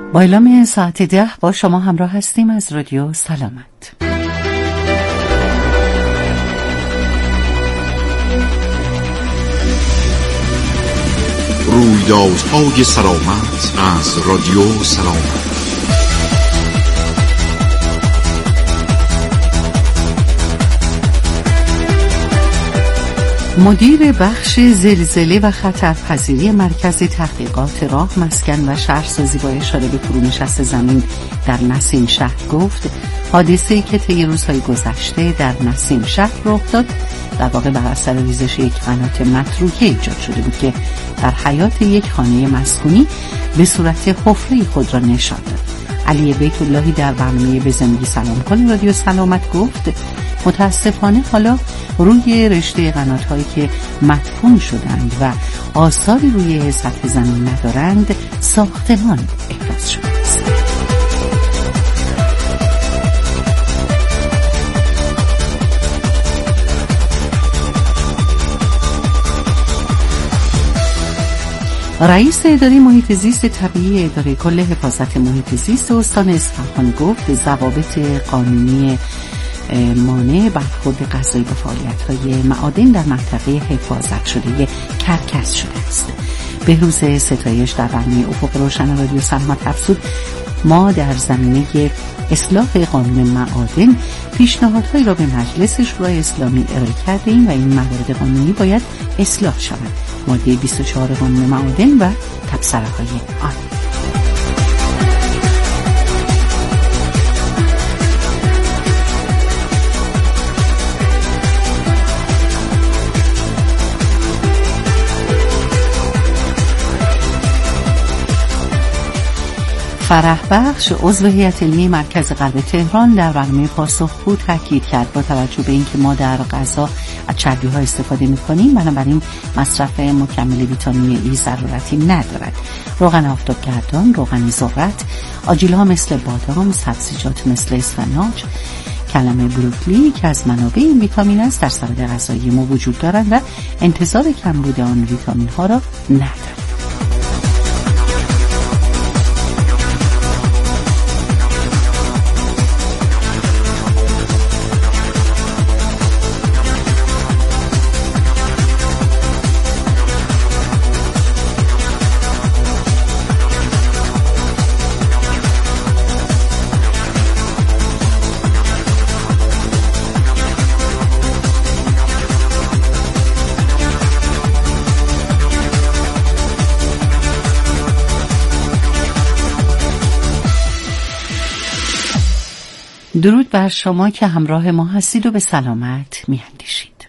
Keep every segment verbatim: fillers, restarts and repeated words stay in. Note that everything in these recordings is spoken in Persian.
با اعلام ساعت ده با شما همراه هستیم از رادیو سلامت. رویدادهای سلامت از رادیو سلامت. مدیر بخش زلزله و خطرپذیری مرکز تحقیقات راه، مسکن و شهرسازی با اشاره به فرونشست زمین در نسیم شهر گفت حادثه‌ای که طی روزهای گذشته در نسیم شهر رخ داد در واقع بر اثر ریزش یک قنات متروکه ایجاد شده بود که در حیاط یک خانه مسکونی به صورت حفره خود را نشان داد. علی بیت اللهی در برنامه به زندگی سلام کن رادیو سلامت گفت متاسفانه حالا روی رشته قنات‌هایی که مدفون شدند و آثاری روی سطح زمین ندارند ساختمان احراز شده است. رئیس اداره محیط زیست طبیعی اداره کل حفاظت محیط زیست استان اصفهان گفت ضوابط قانونی مانع برخورد غذایی به فعالیت‌های معادن در منطقه حفاظت شده کرکس شده است. بهروز ستایش در برنامه افق روشن رادیو سلامت افزود ما در زمینه اصلاح قانون معادن پیشنهادهایی را به مجلس شورای اسلامی ارائه کردیم و این موارد قانونی باید اصلاح شود. ماده بیست و چهار قانون معادن و تبصره‌های آن. فرح بخش عضو هیئت علمی مرکز قلب تهران در برنامه پاسخگو تاکید کرد با توجه به اینکه ما در غذا از چربی‌ها استفاده می‌کنیم بنابراین مصرف مکمل ویتامین ای ضرورتی ندارد. روغن آفتابگردان، روغن ذرت، آجیل‌ها مثل بادام، سبزیجات مثل اسفناج، کلمه بروکلی که از منابع این ویتامین است در سبد غذایی ما وجود دارد و انتظار کمبود آن ویتامین‌ها را ندارد. درود بر شما که همراه ما هستید و به سلامت می‌اندیشید.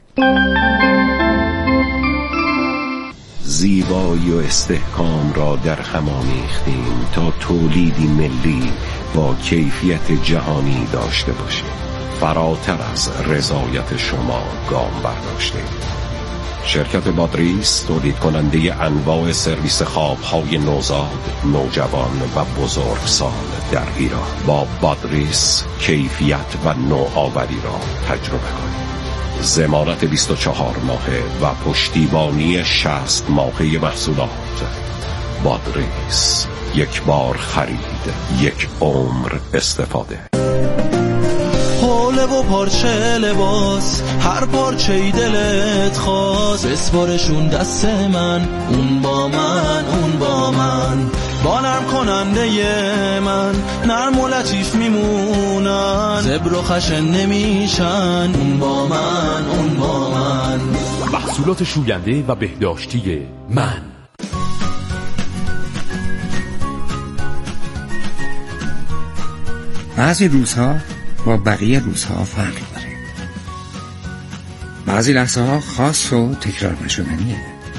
زیبایی و استحکام را در هم آمیختیم تا تولیدی ملی با کیفیت جهانی داشته باشیم. فراتر از رضایت شما گام برداشتیم. شرکت بادریس تولید کننده انواع سرویس خوابهای نوزاد، نوجوان و بزرگسال در ایران. با بادریس کیفیت و نوآوری را تجربه کنید. ضمانت بیست و چهار ماهه و پشتیبانی شصت ماهه محصولات. بادریس، یک بار خرید، یک عمر استفاده. حوله و پارچه لباس، هر پارچه ای دلت خواست، بسپارشون دست من، اون با من، اون با من، با نرم کننده من، نرم و لطیف میمونن، زبر و خشن نمیشن، اون با من، اون با من. محصولات شوینده و بهداشتی من. بعضی روزها با بقیه روزها فرق داره. بعضی لحظه ها خاص و تکرار نشدنیه.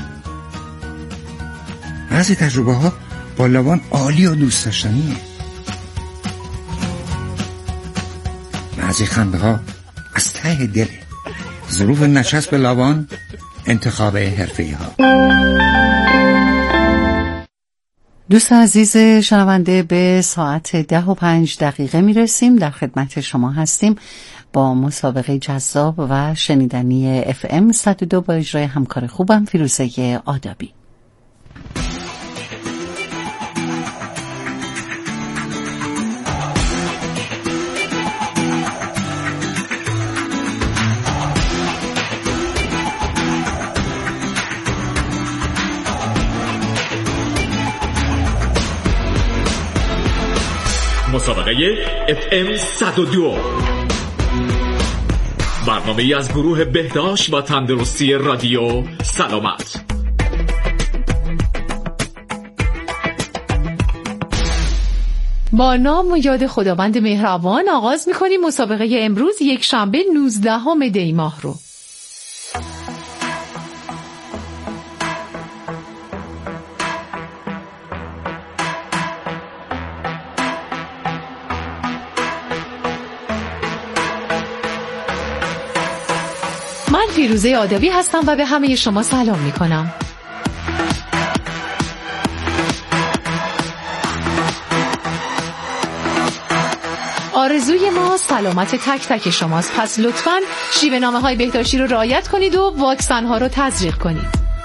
بعضی تجربه ها با لبان عالی و دوست داشتنیه. بعضی خنده ها از ته دله. ظروف نچسب لبان، انتخاب حرفه‌ای ها. دوست عزیز شنونده، به ساعت ده و پنج دقیقه می رسیم. در خدمت شما هستیم با مسابقه جذاب و شنیدنی اف ام صد و دو با اجرای همکار خوبم فیروزه آدابی. مسابقه اف ام صد و دو، برنامه‌ای از گروه بهداشت و تندرستی رادیو سلامت. با نام و یاد خداوند مهربان آغاز می‌کنیم مسابقه امروز یک شنبه نوزدهم دی ماه رو. من فیروزه آدوی هستم و به همه شما سلام می‌کنم. آرزوی ما سلامت تک تک شماست، پس لطفاً شیوه نامه های بهداشتی رو رعایت کنید و واکسن ها رو تزریق کنید.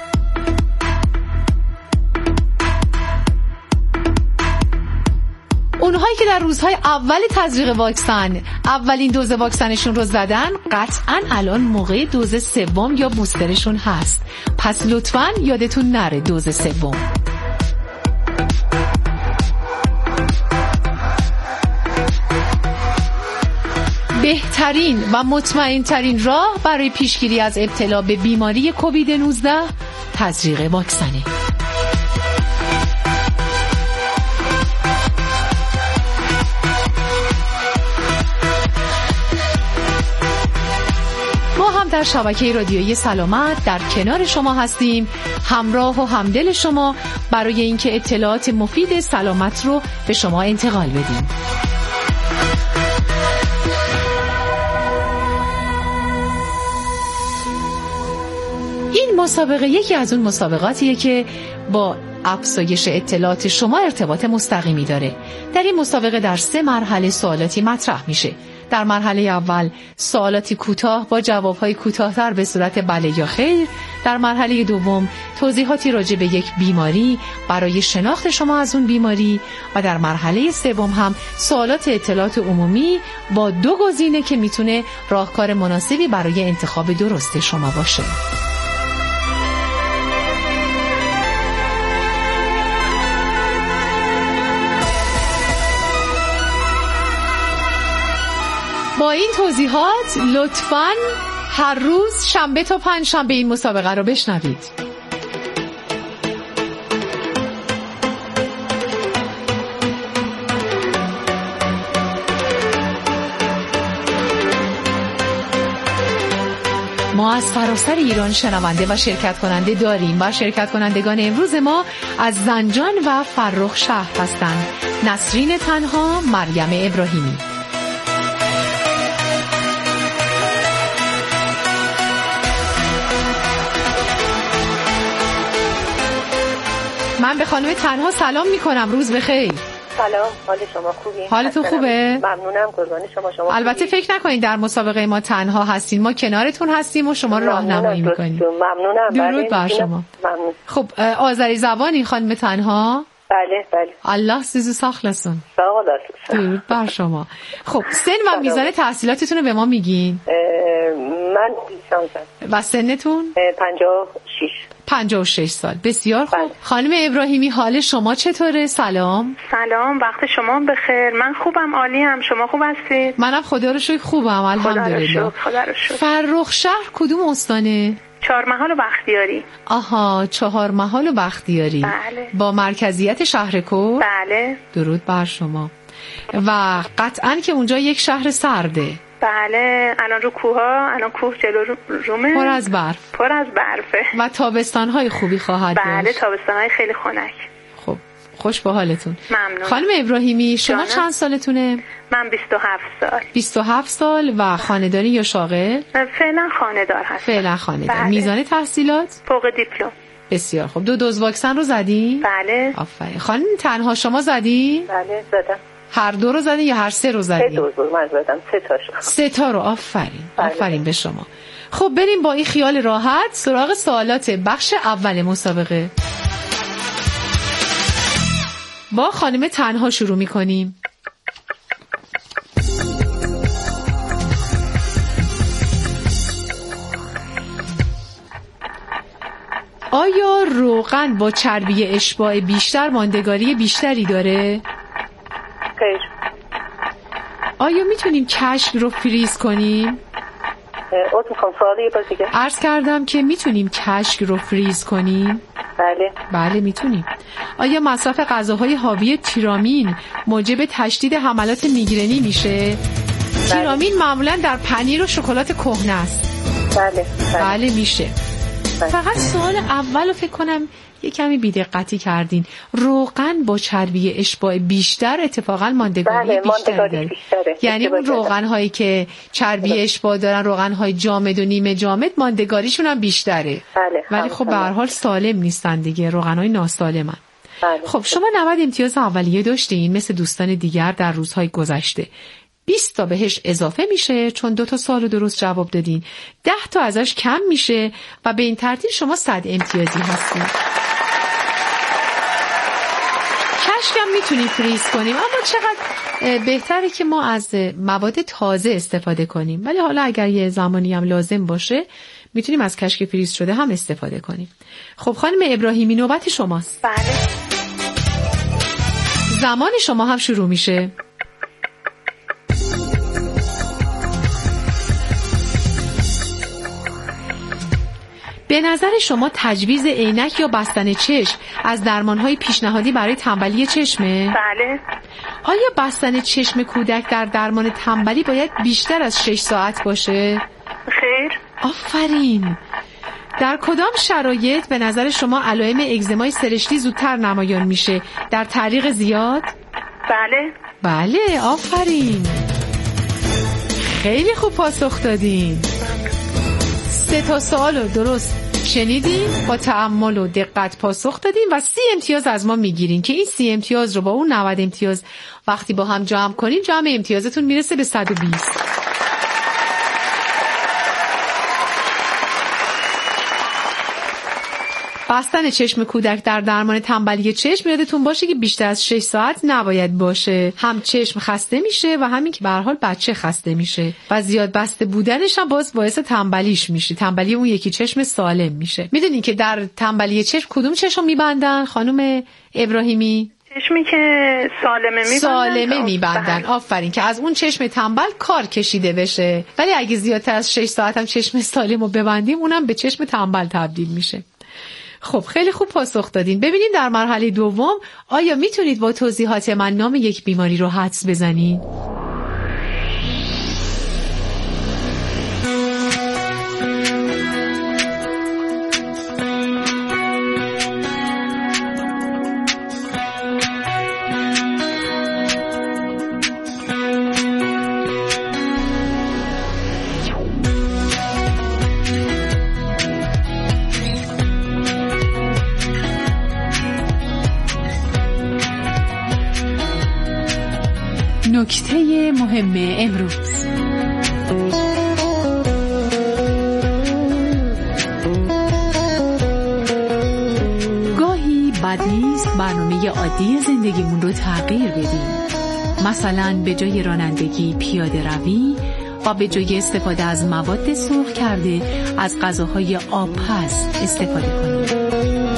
اونهایی که در روزهای اول تزریق واکسن اولین دوز واکسنشون رو زدن، قطعاً الان موقع دوز سوم یا بوسترشون هست، پس لطفاً یادتون نره دوز سوم. بهترین و مطمئن ترین راه برای پیشگیری از ابتلا به بیماری کووید نوزده تزریق واکسنه. ما هم در شبکه رادیویی سلامت در کنار شما هستیم، همراه و همدل شما برای اینکه اطلاعات مفید سلامت رو به شما انتقال بدیم. این مسابقه یکی از اون مسابقاتیه که با افزایش اطلاعات شما ارتباط مستقیمی داره. در این مسابقه در سه مرحله سوالاتی مطرح میشه. در مرحله اول سوالاتی کوتاه با جوابهای کوتاه‌تر به صورت بله یا خیر. در مرحله دوم توضیحاتی راجع به یک بیماری برای شناخت شما از اون بیماری و در مرحله سوم هم سوالات اطلاعات عمومی با دو گزینه که میتونه راهکار مناسبی برای انتخاب درست شما باشه. با این توضیحات لطفاً هر روز شنبه تا پنج شنبه این مسابقه رو بشنوید. ما از سراسر ایران شنونده و شرکت کننده داریم و شرکت کنندگان امروز ما از زنجان و فرخ شهر هستند. نسرین تنها، مریم ابراهیمی. من به خانم تنها سلام میکنم. روز بخیر. سلام، حال شما خوبی؟ حالتون خوبه؟ ممنونم، قربان شما. شما البته فکر نکنید در مسابقه ما تنها هستین، ما کنارتون هستیم و شما رو راهنمایی میکنیم. ممنونم. درود بر شما. ممنون. خب آذری زبانی خانم تنها؟ بله بله. الله سیزو ساخلسون. درود بر شما. خب سن و میزان تحصیلاتتون رو به ما میگین؟ من لیسانسم. و سنتون؟ پنجاه و شش. پنجاه و شش سال. بسیار خوب. خانم ابراهیمی حال شما چطوره؟ سلام. سلام، وقت شما بخیر. من خوبم، عالیم. شما خوب هستید؟ منم خدا رو شکر خوبم، الحمدلله. خدا رو شکر. فرخ شهر کدوم استانه؟ چهارمحال و بختیاری. آها، چهارمحال و بختیاری. بله. با مرکزیت شهرکو؟ بله. درود بر شما. و قطعاً که اونجا یک شهر سرده. بله، الان رو کوها، الان کوه جلو رومه، پر از برف. پر از برفه. و تابستان‌های خوبی خواهد داشت. بله، تابستان‌های خیلی خنک. خب، خوش به حالتون. ممنون. خانم ابراهیمی شما جانم. چند سالتونه؟ من بیست و هفت سال. بیست و هفت سال و خانه‌داری یا شاغل؟ فعلا خانه‌دار هستم. فعلا خانه‌دار. بله. میزان تحصیلات؟ فوق دیپلم. بسیار خوب. دو دوز واکسن رو زدی؟ بله. آفرین. خانم تنها شما زدی؟ بله زدم. هر دو رو زدی یا هر سه رو زدی؟ سه دوز من زدم، سه تاشو. سه تا رو. آفرین. بله. آفرین به شما. خب بریم با این خیال راحت سراغ سوالات بخش اول مسابقه. با خانم تنها شروع می‌کنیم. آیا روغن با چربی اشباع بیشتر ماندگاری بیشتری داره؟ خیر. آیا میتونیم کشک رو فریز کنیم؟ اوت میخوام سوالی یه بار دیگه. عرض کردم که میتونیم کشک رو فریز کنیم؟ بله. بله میتونیم. آیا مصرف غذاهای حاوی تیرامین موجب تشدید حملات میگرنی میشه؟ بله. تیرامین معمولا در پنیر و شکلات کهنه است. بله. بله, بله میشه. بله. فقط سوال اولو فکر کنم یه کمی بی‌دقتی کردین. روغن با چربی اشباع بیشتر اتفاقا ماندگاری بله، بیشتر داره. یعنی اون روغن هایی که چربی اشباع دارن، روغن های جامد و نیمه جامد، ماندگاریشون هم بیشتره. بله. ولی خب به هر حال سالم نیستن دیگه، روغن های ناسالمن. بله. خب شما نود امتیاز اولیه داشتین مثل دوستان دیگر در روزهای گذشته. بیست تا بهش اضافه میشه چون دو تا سوال درست جواب دادین. ده تا ازش کم میشه و به این ترتیب شما صد امتیازی هستین. کشکم میتونیم فریز کنیم، اما چقدر بهتره که ما از مواد تازه استفاده کنیم. ولی حالا اگر یه زمانی هم لازم باشه میتونیم از کشک فریز شده هم استفاده کنیم. خب خانم ابراهیمی نوبت شماست. بله. زمان شما هم شروع میشه. به نظر شما تجویز عینک یا بستن چشم از درمانهای پیشنهادی برای تنبلی چشمه؟ بله. آیا بستن چشم کودک در درمان تنبلی باید بیشتر از شش ساعت باشه؟ خیر. آفرین. در کدام شرایط به نظر شما علائم اگزمای سرشتی زودتر نمایان میشه؟ در تعلیق زیاد؟ بله. بله، آفرین. خیلی خوب پاسخ دادین. سه تا سوالو درست شنیدین، با تأمل و دقت پاسخ دادین و سی امتیاز از ما میگیرین که این سی امتیاز رو با اون نود امتیاز وقتی با هم جمع کنین جمع امتیازتون میرسه به صد و بیست. بستن چشم کودک در درمان تنبلی چشم یادتون باشه که بیشتر از شش ساعت نباید باشه. هم چشم خسته میشه و همین که به هر حال بچه خسته میشه و زیاد بسته بودنش هم باز باعث تنبلیش میشه. تنبلی اون یکی چشم سالم میشه. میدونین که در تنبلی چشم کدوم چشم میبندن خانم ابراهیمی؟ چشمی که سالمه میبندن. سالمه میبندن. آفرین، که از اون چشم تنبل کار کشیده بشه. ولی اگه زیادتر از شش ساعت هم چشم سالمو ببندیم اونم به چشم تنبل تبدیل میشه. خب خیلی خوب پاسخ دادین. ببینید در مرحله دوم آیا میتونید با توضیحات من نام یک بیماری رو حدس بزنید؟ نکته مهم امروز. گاهی بد نیست برنامه عادی زندگیمون رو تغییر بدیم. مثلا به جای رانندگی پیاده روی و به جای استفاده از مواد سرخ کرده از غذاهای آبپز استفاده کنیم.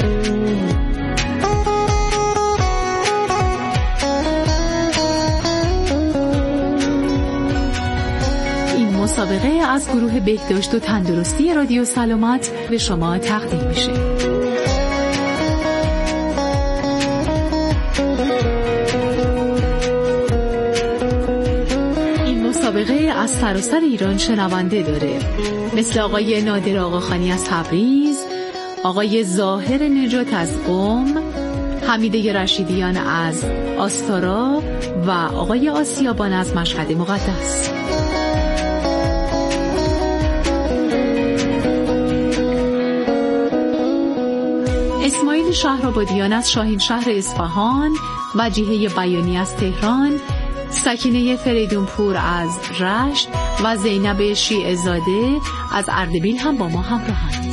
مسابقه از گروه بهداشت و تندرستی رادیو سلامت به شما تقدیم میشه. این مسابقه از سراسر ایران شنونده داره، مثل آقای نادر آقاخانی از تبریز، آقای ظاهر نجات از قم، حمیده رشیدیان از آستارا و آقای آسیابان از مشهد مقدس. اسماعیل شهرآبادیان از شاهین شهر اصفهان، وجیحه بیانی از تهران، سکینه فریدونپور از رشت و زینب شیعه زاده از اردبیل هم با ما همراهند.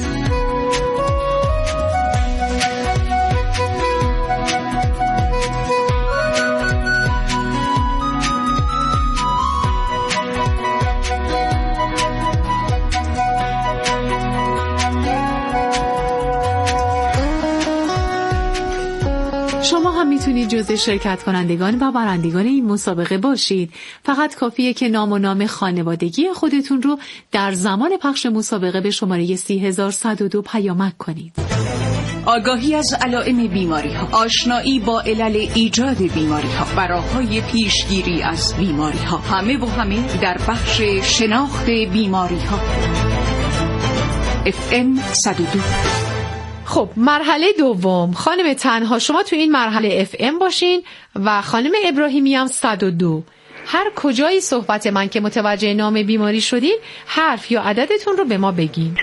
شما هم میتونید جزو شرکت کنندگان و برندگان این مسابقه باشید. فقط کافیه که نام و نام خانوادگی خودتون رو در زمان پخش مسابقه به شماره سی هزار و صد و دو پیامک کنید. آگاهی از علائم بیماری ها، آشنایی با علل ایجاد بیماری ها و راه‌های پیشگیری از بیماری ها، همه و همه در بخش شناخت بیماری ها. اف ام صد و دو. خب مرحله دوم، خانم تنها شما تو این مرحله اف ام باشین و خانم ابراهیمی هم صد و دو. هر کجایی صحبت من که متوجه نام بیماری شدین حرف یا عددتون رو به ما بگین.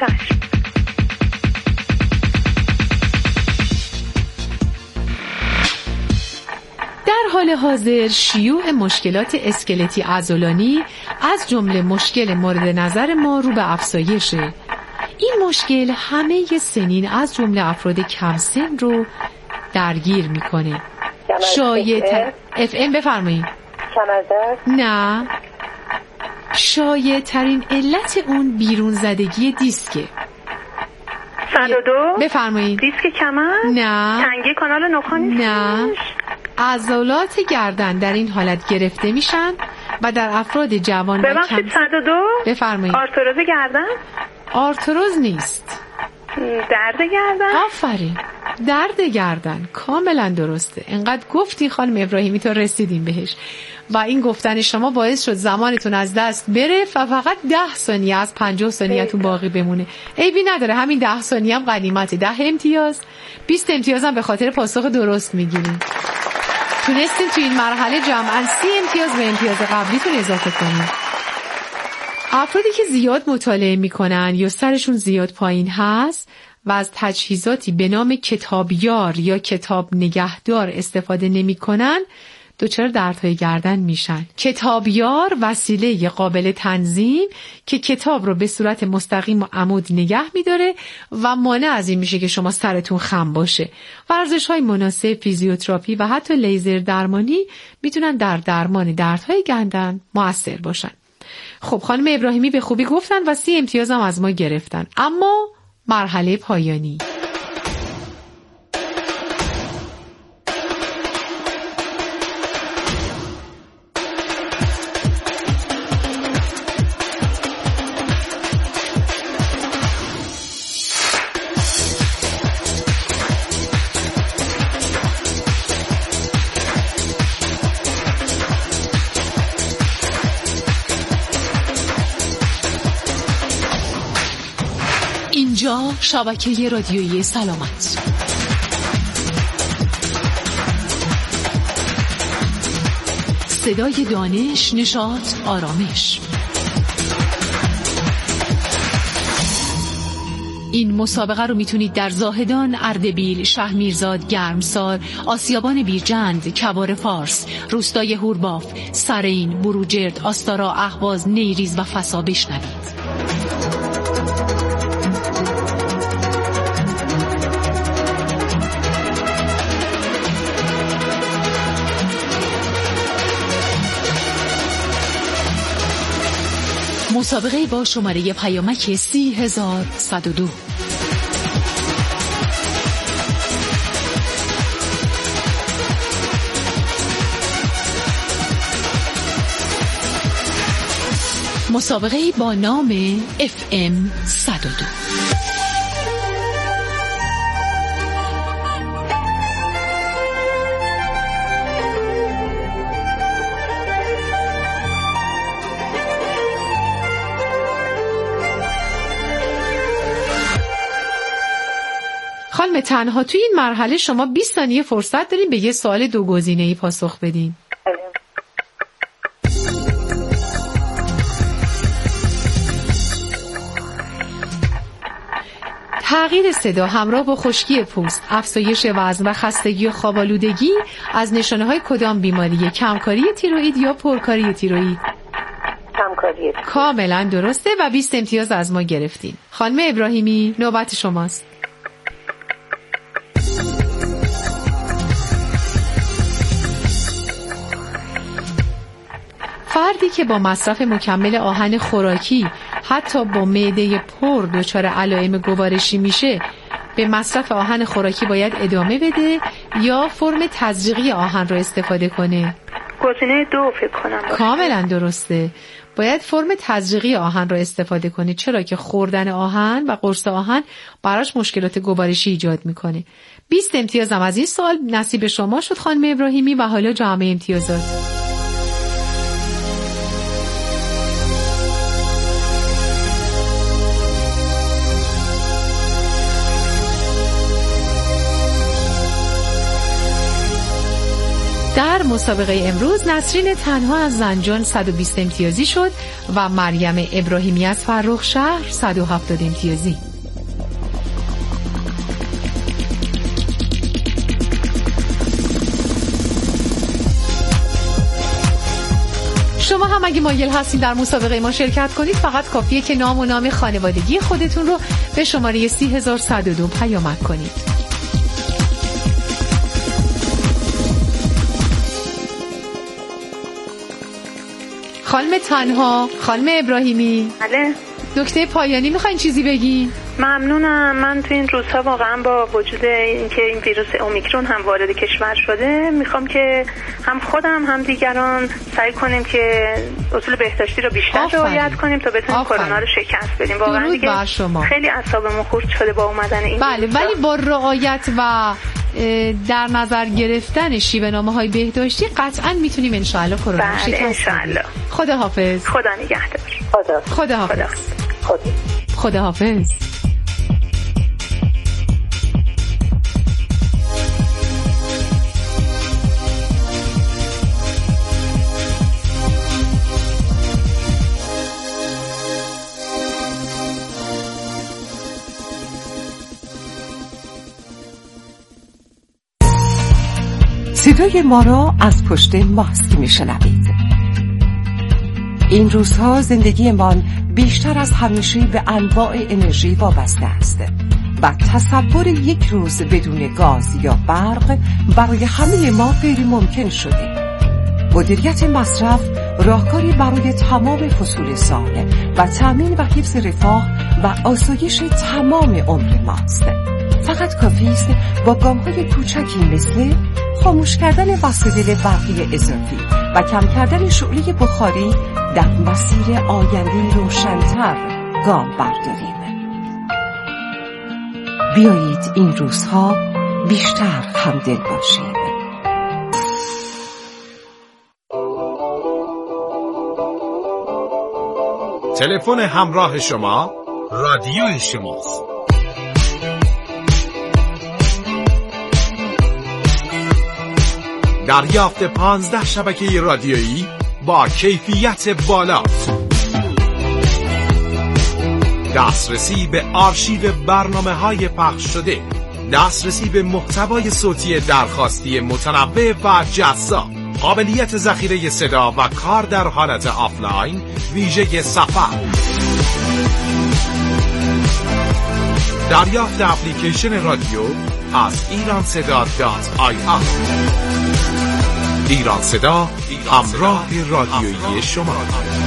در حال حاضر شیوع مشکلات اسکلتی عضلانی از جمله مشکل مورد نظر ما رو به افزایشه. این مشکل همه سنین از جمله افراد کم سن رو درگیر میکنه. شایع تر... اف ام بفرمایید. نه، شایع ترین علت اون بیرون زدگی دیسکه. صد و دو بفرمایید. دیسک کمر؟ نه. تنگی کانال نخاع نیست؟ نه. عضلات گردن در این حالت گرفته میشن و در افراد جوان و کم. ببخشید صد و دو بفرمایید. آرتروز گردن؟ آرتروز نیست. درد گردن؟ آفرین، درد گردن، کاملا درسته. انقدر گفتی خانم ابراهیمی تا رسیدیم بهش و این گفتن شما باعث شد زمانتون از دست بره و فقط ده ثانیه از پنجاه ثانیه‌تون باقی بمونه. عیبی نداره، همین ده ثانیه هم غنیمته. ده امتیاز، بیست امتیاز هم به خاطر پاسخ درست میگیریم. تونستین تو این مرحله جمعاً سی امتیاز به امتیاز قبلیتون اضافه کنین. افرادی که زیاد مطالعه میکنن یا سرشون زیاد پایین هست و از تجهیزاتی به نام کتابیار یا کتاب نگهدار استفاده نمیکنن دچار دردهای گردن میشن. کتابیار وسیله قابل تنظیم که کتاب رو به صورت مستقیم و عمود نگه میداره و مانع از این میشه که شما سرتون خم باشه. ورزش‌های مناسب، فیزیوتراپی و حتی لیزر درمانی میتونن در درمان دردهای گردن مؤثر باشن. خب خانم ابراهیمی به خوبی گفتن و سی امتیاز هم از ما گرفتن. اما مرحله پایانی، اینجا شبکه رادیویی سلامت. صدای دانش، نشاط، آرامش. این مسابقه رو میتونید در زاهدان، اردبیل، شهرمیرزاد، گرمسار، آسیابان بیرجند، کبار فارس، روستای هورباف، سرین، بروجرد، آستارا، اهواز، نیریز و فسا بشنوید. مسابقه با شماره پیامک سی هزار و صد و دو. مسابقه با نام اف ام صد و دو. خانم تنها توی این مرحله شما بیست ثانیه فرصت دارین به یه سوال دو گزینه‌ای پاسخ بدین. تغییر صدا همراه با خشکی پوست، افزایش وزن و خستگی و خواب‌آلودگی از نشانه‌های کدام بیماریه؟ کمکاری تیروئید یا پرکاری تیروئید؟ کمکاری. کاملا درسته و بیست امتیاز از ما گرفتین. خانم ابراهیمی نوبت شماست. فردی که با مصرف مکمل آهن خوراکی حتی با معده پر دچار علائم گوارشی میشه به مصرف آهن خوراکی باید ادامه بده یا فرم تزریقی آهن رو استفاده کنه؟ گزینه دو فکر کنم باشه. کاملا درسته. باید فرم تزریقی آهن رو استفاده کنه، چرا که خوردن آهن و قرص آهن براش مشکلات گوارشی ایجاد میکنه. بیست امتیازم از این سال نصیب شما شد خانم ابراهیمی. و حالا جامعه امتیازات. در مسابقه امروز نسرین تنها از زنجان صد و بیست امتیازی شد و مریم ابراهیمی از فرخ شهر صد و هفتاد امتیازی. شما هم اگه مایل هستین در مسابقه ما شرکت کنید، فقط کافیه که نام و نام خانوادگی خودتون رو به شماره سی هزار و صد و دو پیامک کنید. خانم تنها، خانم ابراهیمی. بله. دکتر پایانی میخواین چیزی بگین؟ ممنونم. من تو این روزها واقعا با وجود اینکه این ویروس اومیکرون هم وارد کشور شده، میخوام که هم خودم هم دیگران سعی کنیم که اصول بهداشتی رو بیشتر رعایت کنیم تا بتونیم کرونا رو شکست بدیم. واقعا دیگه خیلی اعصابمون خورد شده با اومدن این بله ویروس. ولی با رعایت و در نظر گرفتن شیوه نامه‌های بهداشتی قطعاً میتونیم ان شاء الله کرونا رو شکست بدیم. خدا حافظ. خدا نگهدار. خدا خدا حافظ. خدا خدا حافظ. صدای ما را از پشت ماسک میشنوید. این روزها زندگیمان بیشتر از همیشه به انواع انرژی وابسته است و تصور یک روز بدون گاز یا برق برای همه ما غیر ممکن شده. مدیریت مصرف راهکاری برای تمام فصول سال و تامین و حفظ رفاه و آسایش تمام عمر ماست. فقط کافی است با گام‌های کوچکی مثل خاموش کردن وسایل برقی اضافی و کم کردن شعله بخاری در مسیر آینده روشن‌تر گام برداریم. بیایید این روزها بیشتر همدل باشیم. تلفن همراه شما رادیو شماست. دریافت پانزده شبکه رادیویی با کیفیت بالا، دسترسی به آرشیو برنامه‌های پخش شده، دسترسی به محتوای صوتی درخواستی متنوع و جذاب، قابلیت ذخیره صدا و کار در حالت آفلاین ویژه سفر، دریافت اپلیکیشن رادیو از ایران صدا دات آی آر. ایران صدا، همراه رادیویی شما.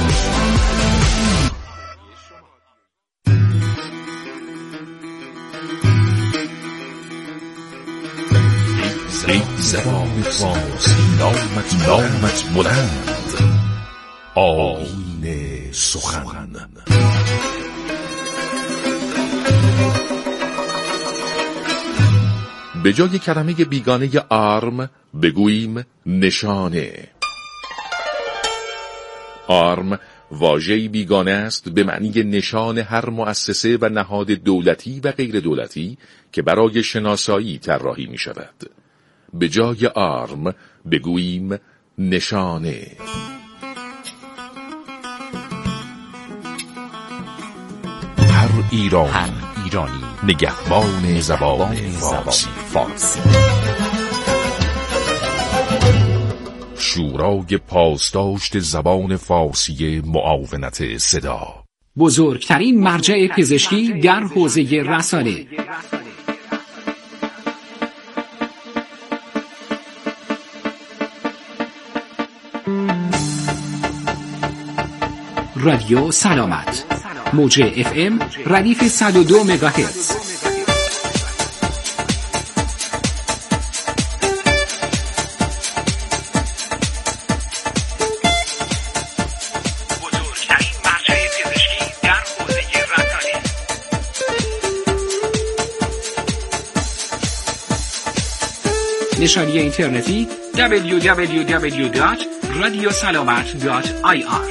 ای زبان فارسی نامت نامت بلند، آیین سخن. به جای کلمه بیگانه آرم بگوییم نشانه. آرم واژه‌ای بیگانه است به معنی نشان هر مؤسسه و نهاد دولتی و غیر دولتی که برای شناسایی طراحی می شود. به جای آرم بگوییم نشانه. هر ایرانی, هر ایرانی نگهبان زبان فارسی. فارسی. شورای پاسداشت زبان فارسی معاونت صدا، بزرگترین مرجع پزشکی در حوزه رسانه. رادیو سلامت، موج اف ام ردیف صد و دو مگاهرتز. نشانی اینترنتی دبلیو دبلیو دبلیو دات رادیو سلامت دات آی آر.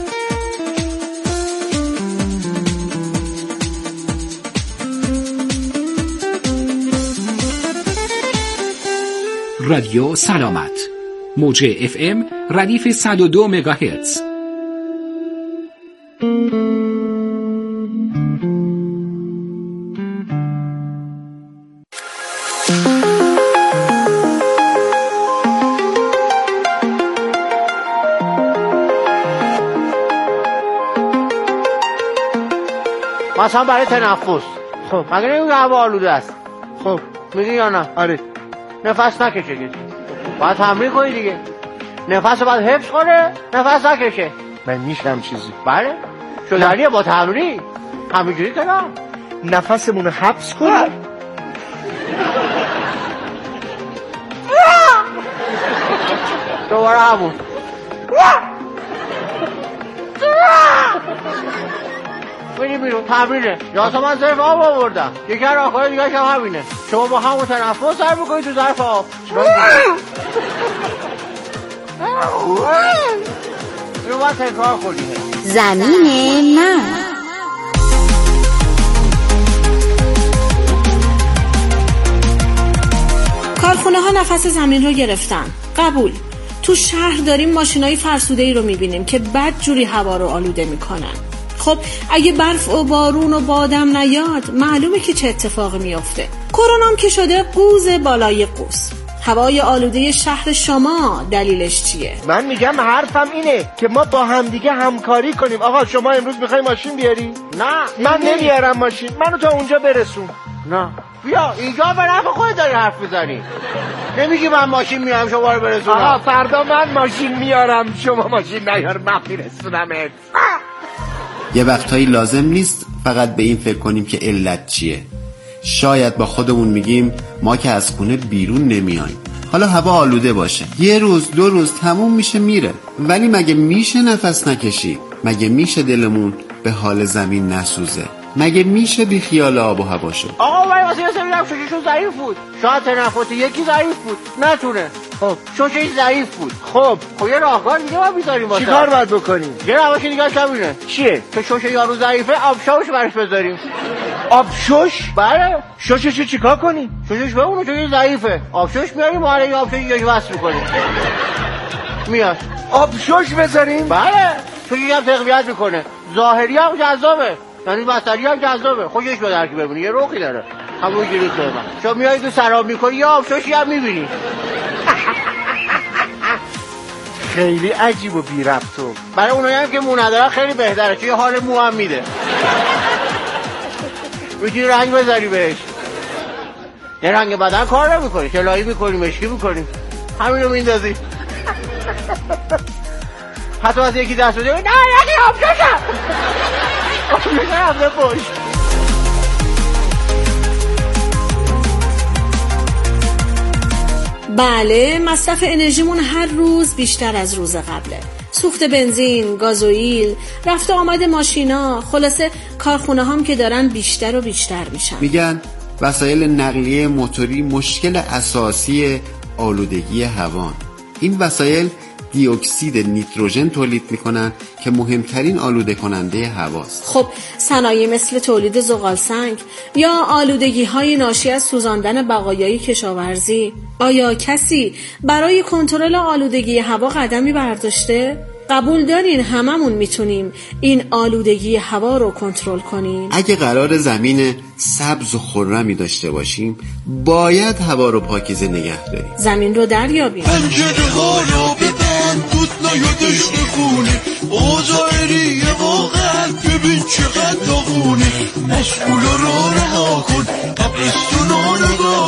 رادیو سلامت، موج اف ام ردیف صد و دو مگاهرتز. مثلا برای تنفس، خب مگه نمیگه هوا آلوده است؟ خب میگی یا نه؟ آره. نفس نکشه کسی، باید تمرین کنی دیگه. نفس رو باید حفظ کنه، نفس نکشه. من میشم چیزی؟ بله شدنیه با تمرین. همینجوری که نه نفسمون رو حبس کنه. دوباره همون. بینی بیرون تمرینه. یا من ظرف آب آوردم، یکی از راهکارهای دیگه هم همینه. شما با همون تنفس سر بکنید تو ظرف آب. اینو باید تکرار کنید. زمین من. کارخونه ها نفس زمین رو گرفتن. قبول. تو شهر داریم ماشینای فرسوده ای رو میبینیم که بد جوری هوا رو آلوده میکنن. خب اگه برف و بارون و بادم نیاد معلومه که چه اتفاقی میفته. کرونا هم که شده قوز بالای قوس. هوای آلوده شهر شما دلیلش چیه؟ من میگم حرفم اینه که ما با همدیگه همکاری کنیم. آقا شما امروز میخوای ماشین بیاری؟ نه من نمیارم ماشین، منو تا اونجا برسون. نه بیا اینجا به نفع خودت داری حرف میزنی. نمیگی من ماشین میارم شما رو برسونم. آقا فردا من ماشین میارم شما ماشین نیار، من میرسونمت. یه وقتایی لازم نیست فقط به این فکر کنیم که علت چیه. شاید با خودمون میگیم ما که از خونه بیرون نمیایم، حالا هوا آلوده باشه، یه روز دو روز تموم میشه میره. ولی مگه میشه نفس نکشی؟ مگه میشه دلمون به حال زمین نسوزه؟ مگه میشه بی خیال آب و هوا شد؟ آقا من واسه یه سری شوششون ضعیف بود، شاید تنفس یکی ضعیف بود نتونه. خب شوشش ضعیف بود. خب خب یه راهکار دیگه ما میذاریم واسه. چیکار باید بکنیم؟ یه روش دیگه همینه. چیه؟ که شوش یارو ضعیفه آبشوش برش بذاریم. آبشوش؟ بله. شوششو چیکار کنیم؟ شوشش به اونو چون ضعیفه آبشوش میاریم حالا یه آبشوش یه وصل میکنیم میاد. آبشوش بذاریم؟ بله. شوشش هم تقویت میکنه، ظاهری هم جذابه، یعنی بستری هم جذابه، خوشش به درکی ببینی یه روخی داره. همون گیری تو من شما میایی تو سراب میکنی یه آبشوشی هم میبینی. خیلی عجیب و بی ربط تو. برای اونایی هم که مو نداره خیلی بهتره چون یه حال مو هم میده. میتونی رنگ بذاری بهش. یه رنگ بدن کار نمیکنی، طلایی میکنی، مشکی میکنی، همینو میندازی. حتی از یکی دست بده نه یکی آبشوشم آبشوشم همه پشت. بله مصرف انرژیمون هر روز بیشتر از روز قبله. سوخت بنزین، گازوئیل، رفت و آمد ماشینا، خلاصه کارخونه هم که دارن بیشتر و بیشتر میشن. میگن وسایل نقلیه موتوری مشکل اساسی آلودگی هوا. این وسایل دی اکسید نیتروژن تولید میکنن که مهمترین آلوده کننده هواست. خب صنایع مثل تولید زغال سنگ یا آلودگی های ناشی از سوزاندن بقایای کشاورزی، آیا کسی برای کنترل آلودگی هوا قدمی برداشته؟ قبول دارین هممون میتونیم این آلودگی هوا رو کنترل کنیم؟ اگه قرار زمین سبز و خرمی داشته باشیم باید هوا رو پاکیزه نگه داریم. زمین رو دریابیم. پنجره ها رو ببند بود نیادش نخونه آزایری واقعا ببین چقدر داغونه. مسئولا رو رها کن قبرستونا نگاه